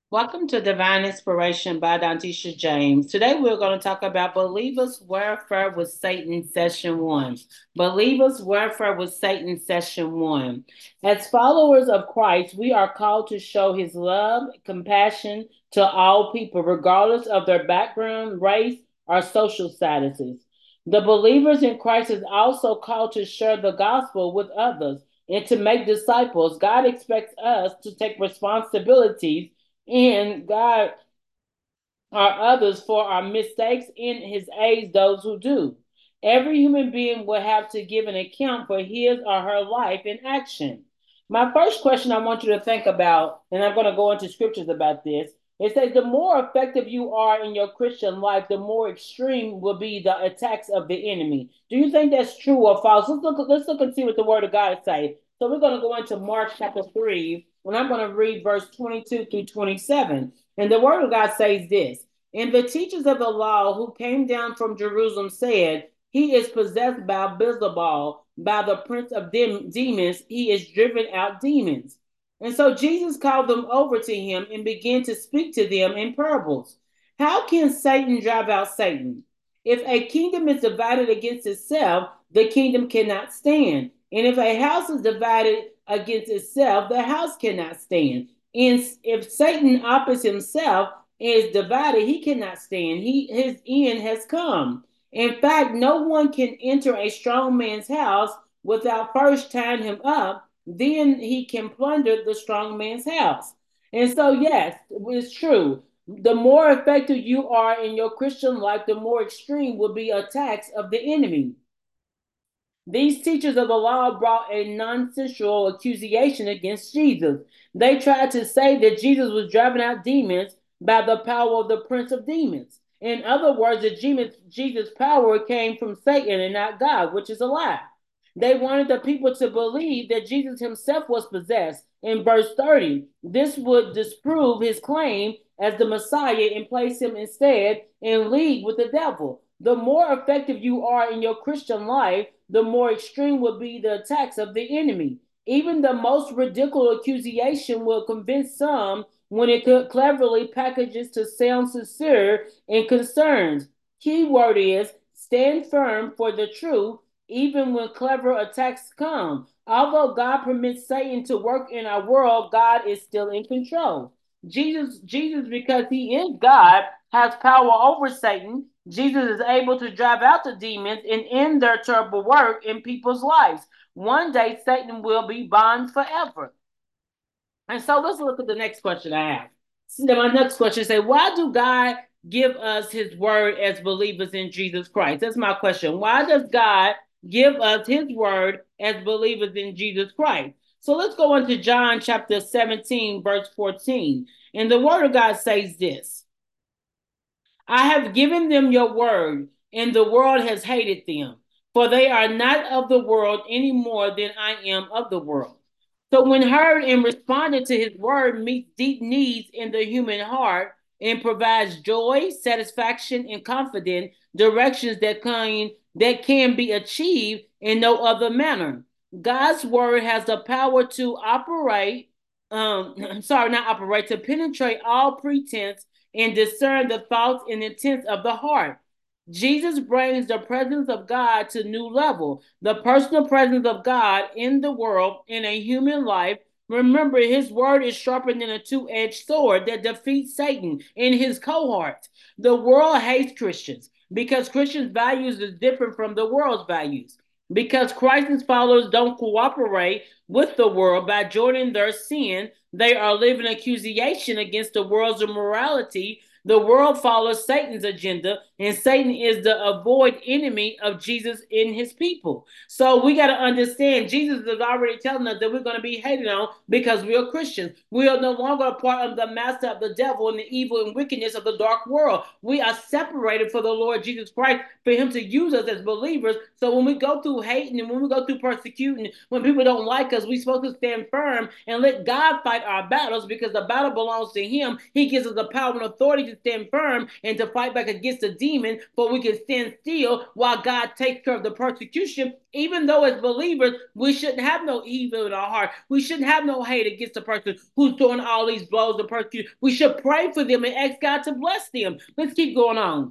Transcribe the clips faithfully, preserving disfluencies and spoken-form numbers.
Welcome to Divine Inspiration by Dantisha James. Today we're going to talk about Believers Warfare with Satan Session one. Believers Warfare with Satan Session one. As followers of Christ, we are called to show his love, compassion to all people, regardless of their background, race, or social statuses. The believers in Christ is also called to share the gospel with others and to make disciples. God expects us to take responsibilities and God or others for our mistakes and his aids those who do. Every human being will have to give an account for his or her life in action. My first question I want you to think about, and I'm going to go into scriptures about this, it says the more effective you are in your Christian life, the more extreme will be the attacks of the enemy. Do you think that's true or false? Let's look, let's look and see what the word of God says. So we're going to go into Mark chapter three, and I'm going to read verse twenty-two through twenty-seven. And the word of God says this. And the teachers of the law who came down from Jerusalem said, he is possessed by Beelzebul, by the prince of dem- demons, he is driven out demons. And so Jesus called them over to him and began to speak to them in parables. How can Satan drive out Satan? If a kingdom is divided against itself, the kingdom cannot stand. And if a house is divided against itself, the house cannot stand. And if Satan opposite himself, is divided, he cannot stand. He his end has come. In fact, no one can enter a strong man's house without first tying him up. Then he can plunder the strong man's house. And so, yes, it's true. The more effective you are in your Christian life, the more extreme will be attacks of the enemy. These teachers of the law brought a nonsensical accusation against Jesus. They tried to say that Jesus was driving out demons by the power of the prince of demons. In other words, the Jesus' power came from Satan and not God, which is a lie. They wanted the people to believe that Jesus himself was possessed. In verse thirty, this would disprove his claim as the Messiah and place him instead in league with the devil. The more effective you are in your Christian life, the more extreme will be the attacks of the enemy. Even the most ridiculous accusation will convince some when it cleverly packages to sound sincere and concerned. Key word is stand firm for the truth, even when clever attacks come. Although God permits Satan to work in our world, God is still in control. Jesus, Jesus, because he is God, has power over Satan. Jesus is able to drive out the demons and end their terrible work in people's lives. One day, Satan will be bound forever. And so let's look at the next question I have. So my next question is, why do God give us his word as believers in Jesus Christ? That's my question. Why does God give us his word as believers in Jesus Christ? So let's go into John chapter seventeen, verse fourteen. And the word of God says this. I have given them your word, and the world has hated them, for they are not of the world any more than I am of the world. So, when heard and responded to his word, meets deep needs in the human heart and provides joy, satisfaction, and confidence, directions that can, that can be achieved in no other manner. God's word has the power to operate, um, I'm sorry, not operate, to penetrate all pretense and discern the thoughts and intents of the heart. Jesus brings the presence of God to new level, the personal presence of God in the world in a human life. Remember, his word is sharper than a two-edged sword that defeats Satan and his cohorts. The world hates Christians because Christians' values is different from the world's values. Because Christ's followers don't cooperate with the world by joining their sin, they are living accusation against the world's immorality. The world follows Satan's agenda, and Satan is the avoid enemy of Jesus and his people. So we got to understand Jesus is already telling us that we're going to be hated on because we are Christians. We are no longer a part of the master of the devil and the evil and wickedness of the dark world. We are separated for the Lord Jesus Christ for him to use us as believers. So when we go through hating and when we go through persecuting, when people don't like us, we're supposed to stand firm and let God fight our battles because the battle belongs to him. He gives us the power and authority to to stand firm and to fight back against the demon, but we can stand still while God takes care of the persecution. Even though as believers, we shouldn't have no evil in our heart. We shouldn't have no hate against the person who's doing all these blows of persecution. We should pray for them and ask God to bless them. Let's keep going on.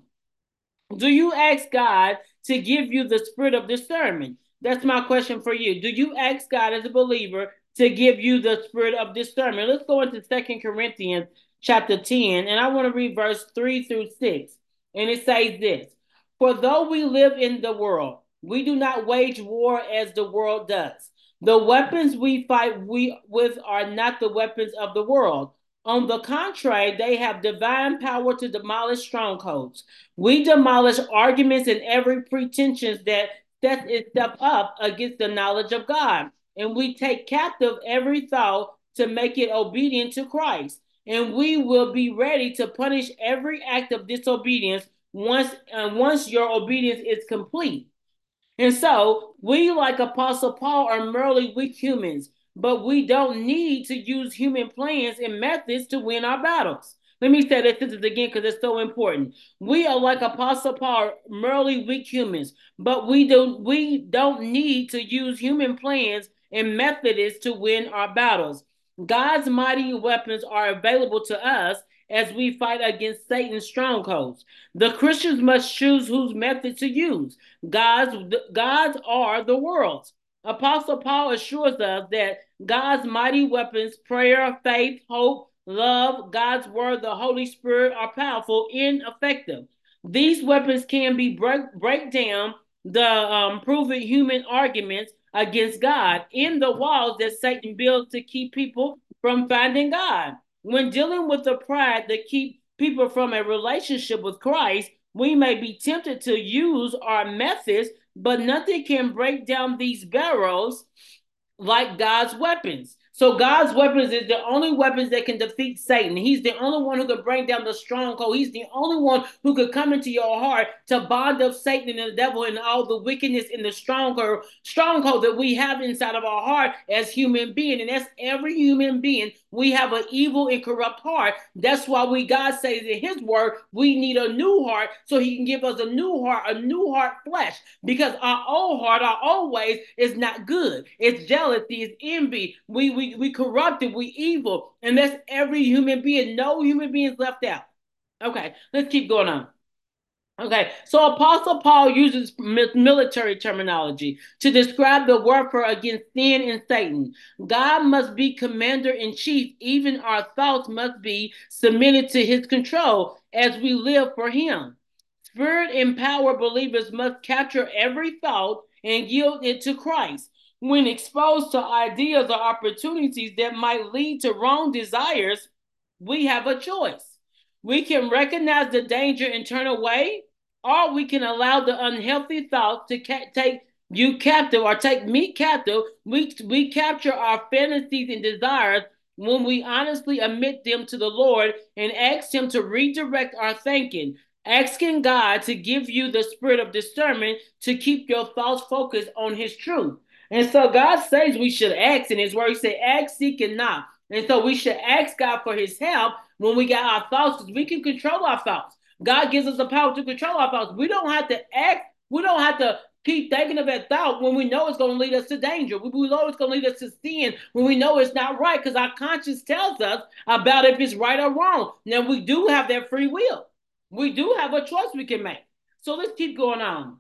Do you ask God to give you the spirit of discernment? That's my question for you. Do you ask God as a believer to give you the spirit of discernment? Let's go into Second Corinthians chapter ten, and I want to read verse three through six. And it says this: For though we live in the world, we do not wage war as the world does. The weapons we fight we with are not the weapons of the world. On the contrary, they have divine power to demolish strongholds. We demolish arguments and every pretension that sets itself up against the knowledge of God. And we take captive every thought to make it obedient to Christ. And we will be ready to punish every act of disobedience once, uh, once your obedience is complete. And so we, like Apostle Paul, are merely weak humans, but we don't need to use human plans and methods to win our battles. Let me say this, this is again because it's so important. We are like Apostle Paul, merely weak humans, but we don't we don't need to use human plans and methods to win our battles. God's mighty weapons are available to us as we fight against Satan's strongholds. The Christians must choose whose method to use. God's God's are the world's. Apostle Paul assures us that God's mighty weapons, prayer, faith, hope, love, God's word, the Holy Spirit, are powerful and effective. These weapons can be break, break down the um, proven human arguments against God in the walls that Satan builds to keep people from finding God. When dealing with the pride that keep people from a relationship with Christ, we may be tempted to use our methods, but nothing can break down these barrels like God's weapons. So God's weapons is the only weapons that can defeat Satan. He's the only one who can bring down the stronghold. He's the only one who could come into your heart to bond up Satan and the devil and all the wickedness in the stronghold, stronghold that we have inside of our heart as human beings. And that's every human being. We have an evil and corrupt heart. That's why we, God says in his word, we need a new heart so he can give us a new heart, a new heart flesh, because our old heart, our old ways is not good. It's jealousy, it's envy. We, we we, we corrupted, we evil, and that's every human being. No human being is left out. Okay, let's keep going on. Okay, so Apostle Paul uses military terminology to describe the warfare against sin and Satan. God must be commander in chief. Even our thoughts must be submitted to his control as we live for him. Spirit empowered believers must capture every thought and yield it to Christ. When exposed to ideas or opportunities that might lead to wrong desires, we have a choice. We can recognize the danger and turn away, or we can allow the unhealthy thoughts to ca- take you captive or take me captive. We, we capture our fantasies and desires when we honestly admit them to the Lord and ask him to redirect our thinking. Asking God to give you the spirit of discernment to keep your thoughts focused on his truth. And so God says we should ask in his word. He said, ask, seek, and knock. And so we should ask God for his help when we got our thoughts, because we can control our thoughts. God gives us the power to control our thoughts. We don't have to act. We don't have to keep thinking of that thought when we know it's going to lead us to danger. We know it's going to lead us to sin when we know it's not right, because our conscience tells us about if it's right or wrong. Now, we do have that free will. We do have a choice we can make. So let's keep going on.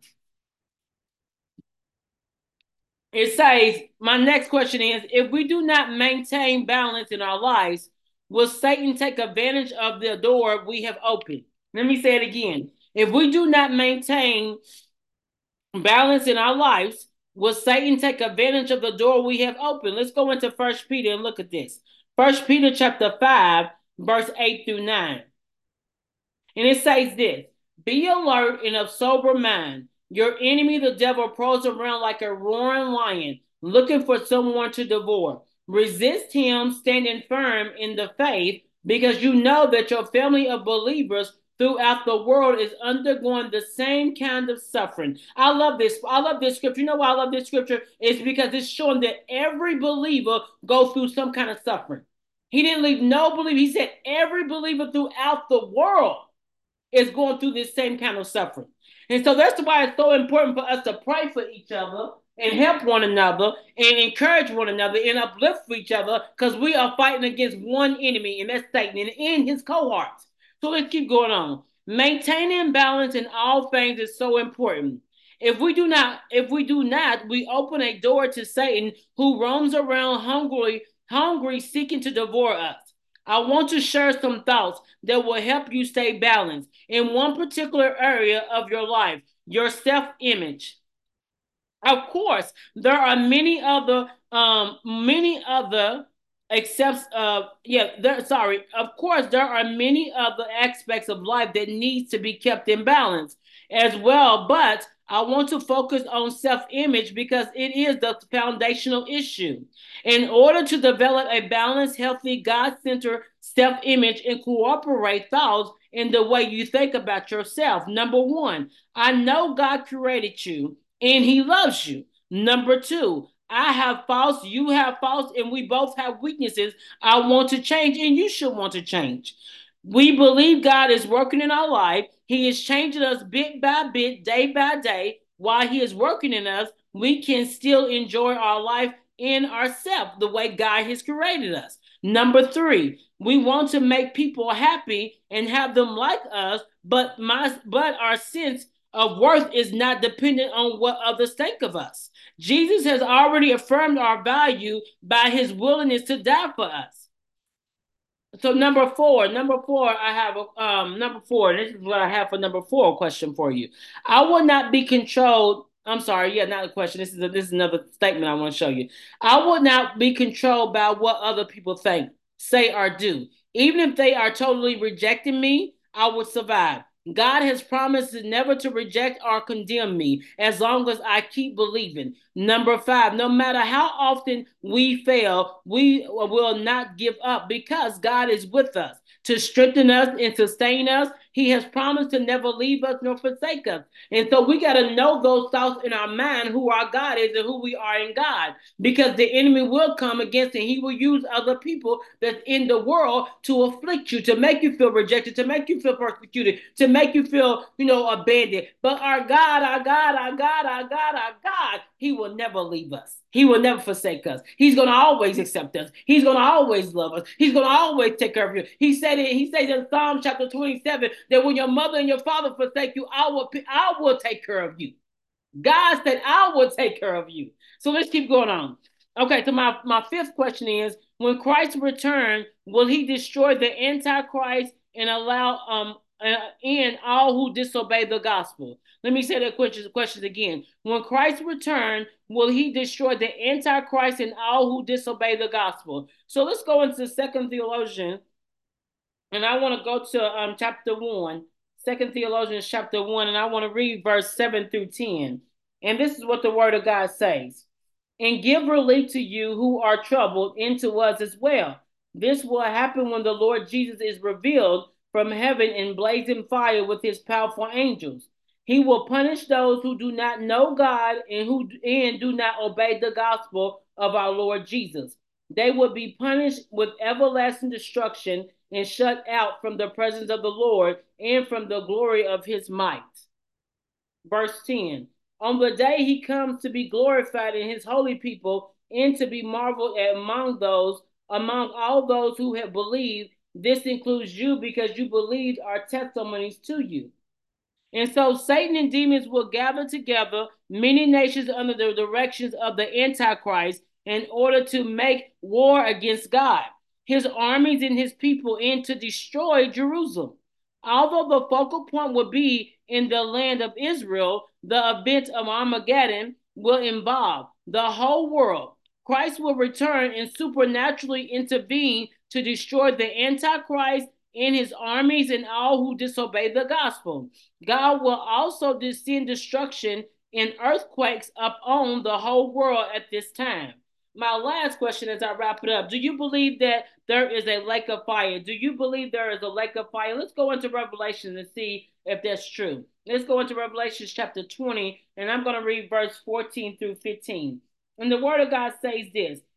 It says, my next question is, if we do not maintain balance in our lives, will Satan take advantage of the door we have opened? Let me say it again. If we do not maintain balance in our lives, will Satan take advantage of the door we have opened? Let's go into First Peter and look at this. First Peter chapter five, verse eight through nine. And it says this: be alert and of sober mind. Your enemy, the devil, prowls around like a roaring lion, looking for someone to devour. Resist him, standing firm in the faith, because you know that your family of believers throughout the world is undergoing the same kind of suffering. I love this. I love this scripture. You know why I love this scripture? It's because it's showing that every believer goes through some kind of suffering. He didn't leave no believer. He said every believer throughout the world is going through this same kind of suffering. And so that's why it's so important for us to pray for each other and help one another and encourage one another and uplift each other, because we are fighting against one enemy, and that's Satan and his cohorts. So let's keep going on. Maintaining balance in all things is so important. If we do not, if we do not, we open a door to Satan, who roams around hungry, hungry, seeking to devour us. I want to share some thoughts that will help you stay balanced in one particular area of your life, your self-image. Of course, there are many other, um, many other excepts. Uh, yeah, there. Sorry. Of course, there are many other aspects of life that needs to be kept in balance as well. But I want to focus on self-image because it is the foundational issue. In order to develop a balanced, healthy, God-centered self-image, and cooperate thoughts in the way you think about yourself. Number one, I know God created you and he loves you. Number two, I have faults, you have faults, and we both have weaknesses. I want to change, and you should want to change. We believe God is working in our life. He is changing us bit by bit, day by day. While he is working in us, we can still enjoy our life in ourselves the way God has created us. Number three, we want to make people happy and have them like us, but my but our sense of worth is not dependent on what others think of us. Jesus has already affirmed our value by his willingness to die for us. So number four, number four, I have a um number four. This is what I have for number four question for you. I will not be controlled. I'm sorry, yeah, not a question. This is a, this is another statement I want to show you. I will not be controlled by what other people think, say, or do. Even if they are totally rejecting me, I will survive. God has promised never to reject or condemn me as long as I keep believing. Number five, no matter how often we fail, we will not give up because God is with us to strengthen us and sustain us. He has promised to never leave us nor forsake us. And so we got to know those thoughts in our mind, who our God is and who we are in God, because the enemy will come against, and he will use other people that's in the world to afflict you, to make you feel rejected, to make you feel persecuted, to make you feel, you know, abandoned. But our God, our God, our God, our God, our God, he will never leave us. He will never forsake us. He's going to always accept us. He's going to always love us. He's going to always take care of you. He said it, he says in Psalm chapter twenty-seven that when your mother and your father forsake you, I will, I will take care of you. God said, I will take care of you. So let's keep going on. Okay, so my, my fifth question is, when Christ returns, will he destroy the Antichrist and allow um uh, in all who disobey the gospel? Let me say that question, question again. When Christ returns, will he destroy the Antichrist and all who disobey the gospel? So let's go into Second Theologian, and I want to go to um chapter one, Second Theologians chapter one, and I want to read verse seven through ten. And this is what the word of God says. And give relief to you who are troubled, and to us as well. This will happen when the Lord Jesus is revealed from heaven in blazing fire with his powerful angels. He will punish those who do not know God and who and do not obey the gospel of our Lord Jesus. They will be punished with everlasting destruction and shut out from the presence of the Lord and from the glory of his might. Verse ten. On the day he comes to be glorified in his holy people and to be marveled at among those, among all those who have believed. This includes you because you believed our testimonies to you. And so Satan and demons will gather together many nations under the directions of the Antichrist in order to make war against God, his armies, and his people, and to destroy Jerusalem. Although the focal point will be in the land of Israel, the event of Armageddon will involve the whole world. Christ will return and supernaturally intervene to destroy the Antichrist and his armies and all who disobey the gospel. God will also send destruction and earthquakes upon the whole world at this time. My last question as I wrap it up, do you believe that there is a lake of fire? Do you believe there is a lake of fire? Let's go into Revelation and see if that's true. Let's go into Revelation chapter twenty, and I'm going to read verse fourteen through fifteen. And the word of God says this: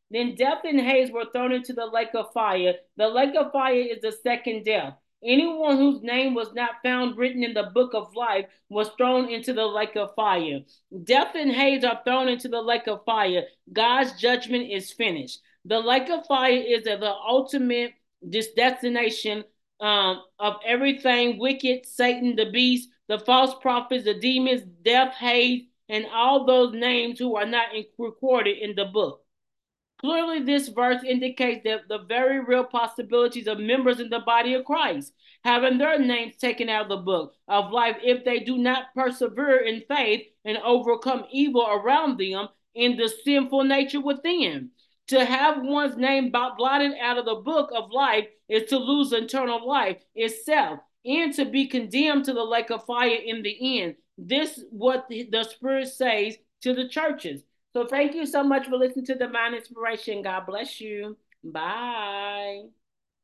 Then death and Hades were thrown into the lake of fire. The lake of fire is the second death. Anyone whose name was not found written in the book of life was thrown into the lake of fire. Death and Hades are thrown into the lake of fire. God's judgment is finished. The lake of fire is the ultimate destination um, of everything wicked, Satan, the beast, the false prophets, the demons, death, Hades, and all those names who are not recorded in the book. Clearly, this verse indicates that the very real possibilities of members in the body of Christ having their names taken out of the book of life if they do not persevere in faith and overcome evil around them in the sinful nature within. To have one's name blotted out of the book of life is to lose eternal life itself and to be condemned to the lake of fire in the end. This is what the Spirit says to the churches. So thank you so much for listening to Divine Inspiration. God bless you. Bye.